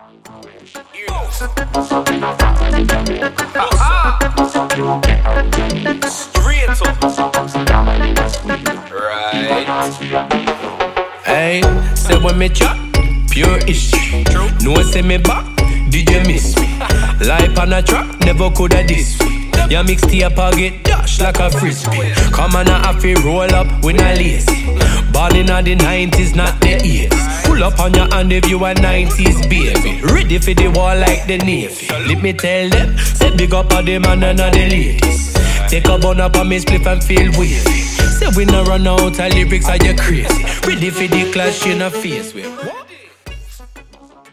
Straight up. Right. Hey, say when me chat, pure history. No say me back, did you miss me? Life on a track, never coulda this me. Ya mix tape or get dash like a frisbee. Come on, I have to roll up when I lazy. Born in the 90s, not the 80s. Pull up on your hand if you a 90s baby. Ready for the war like the Navy. Let me tell them, say big up on the man and the ladies. Take a bun up on me spliff and feel wavy. Say we no run out of lyrics, are you crazy? Ready for the clash in a face with.